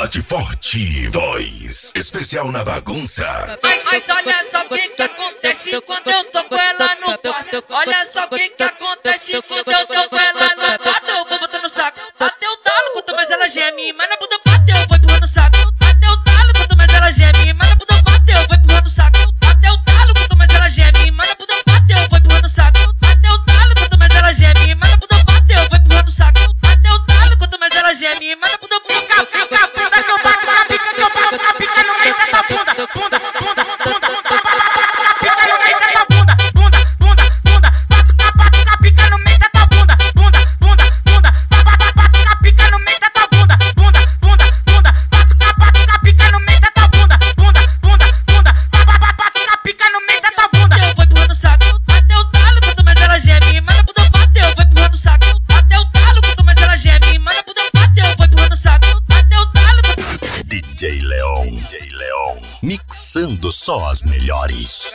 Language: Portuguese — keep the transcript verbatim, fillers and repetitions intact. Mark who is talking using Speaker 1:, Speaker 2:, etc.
Speaker 1: Bate Forte dois, especial na bagunça.
Speaker 2: Mas, mas olha só o que que acontece quando eu tô com ela no quarto. Olha só o que que acontece quando eu tô com ela no quarto. Eu vou botar no saco, bateu o talo, quanto mais ela geme, mas na bunda bateu, vou empurrar no saco. Bateu o talo, quanto mais ela geme, mas na bunda bateu, vou empurrar no saco. Bateu o talo, quanto mais ela geme, mas na bunda bateu, vou empurrar no saco. Bateu o talo, quanto mais ela geme, mas na bunda bateu, vou empurrar no saco. Bateu o talo, quanto mais ela geme, mas na bunda bateu.
Speaker 1: D J Leon, D J Leon, mixando só as melhores.